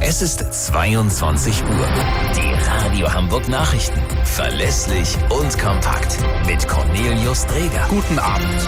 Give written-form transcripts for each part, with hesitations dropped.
Es ist 22 Uhr. Die Radio Hamburg Nachrichten. Verlässlich und kompakt. Mit Cornelius Dreger. Guten Abend.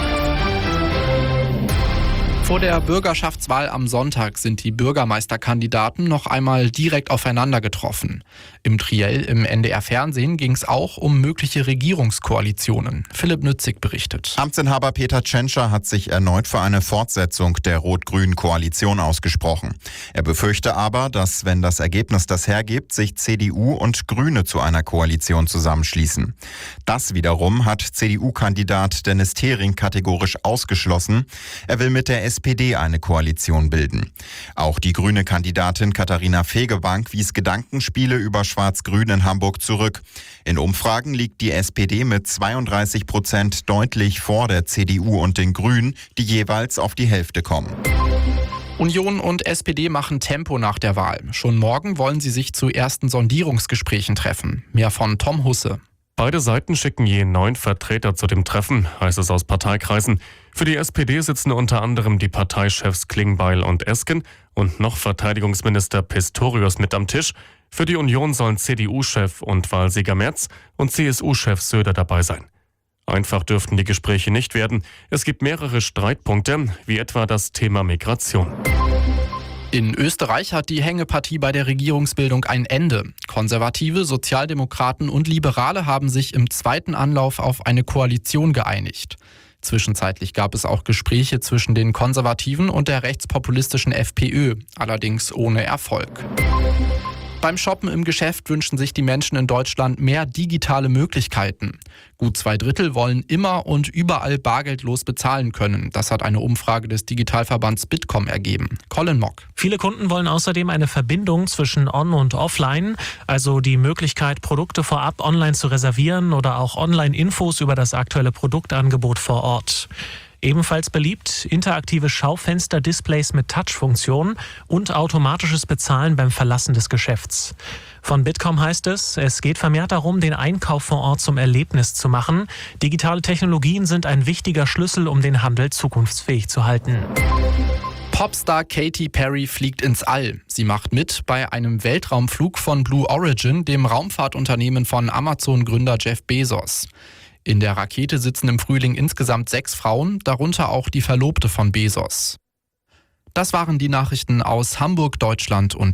Vor der Bürgerschaftswahl am Sonntag sind die Bürgermeisterkandidaten noch einmal direkt aufeinander getroffen. Im Triell im NDR-Fernsehen ging es auch um mögliche Regierungskoalitionen. Philipp Nützig berichtet. Amtsinhaber Peter Tschentscher hat sich erneut für eine Fortsetzung der rot-grünen Koalition ausgesprochen. Er befürchte aber, dass, wenn das Ergebnis das hergibt, sich CDU und Grüne zu einer Koalition zusammenschließen. Das wiederum hat CDU-Kandidat Dennis Thering kategorisch ausgeschlossen. Er will mit der SPD eine Koalition bilden. Auch die grüne Kandidatin Katharina Fegebank wies Gedankenspiele über Schwarz-Grün in Hamburg zurück. In Umfragen liegt die SPD mit 32% deutlich vor der CDU und den Grünen, die jeweils auf die Hälfte kommen. Union und SPD machen Tempo nach der Wahl. Schon morgen wollen sie sich zu ersten Sondierungsgesprächen treffen. Mehr von Tom Husse. Beide Seiten schicken je 9 Vertreter zu dem Treffen, heißt es aus Parteikreisen. Für die SPD sitzen unter anderem die Parteichefs Klingbeil und Esken und noch Verteidigungsminister Pistorius mit am Tisch. Für die Union sollen CDU-Chef und Wahlsieger Merz und CSU-Chef Söder dabei sein. Einfach dürften die Gespräche nicht werden. Es gibt mehrere Streitpunkte, wie etwa das Thema Migration. In Österreich hat die Hängepartie bei der Regierungsbildung ein Ende. Konservative, Sozialdemokraten und Liberale haben sich im zweiten Anlauf auf eine Koalition geeinigt. Zwischenzeitlich gab es auch Gespräche zwischen den Konservativen und der rechtspopulistischen FPÖ, allerdings ohne Erfolg. Beim Shoppen im Geschäft wünschen sich die Menschen in Deutschland mehr digitale Möglichkeiten. Gut 2/3 wollen immer und überall bargeldlos bezahlen können. Das hat eine Umfrage des Digitalverbands Bitkom ergeben. Colin Mock. Viele Kunden wollen außerdem eine Verbindung zwischen On- und Offline, also die Möglichkeit, Produkte vorab online zu reservieren oder auch Online-Infos über das aktuelle Produktangebot vor Ort. Ebenfalls beliebt interaktive Schaufenster-Displays mit Touch-Funktion und automatisches Bezahlen beim Verlassen des Geschäfts. Von Bitkom heißt es geht vermehrt darum, den Einkauf vor Ort zum Erlebnis zu machen. Digitale Technologien sind ein wichtiger Schlüssel, um den Handel zukunftsfähig zu halten. Popstar Katy Perry fliegt ins All. Sie macht mit bei einem Weltraumflug von Blue Origin, dem Raumfahrtunternehmen von Amazon-Gründer Jeff Bezos. In der Rakete sitzen im Frühling insgesamt 6 Frauen, darunter auch die Verlobte von Bezos. Das waren die Nachrichten aus Hamburg, Deutschland und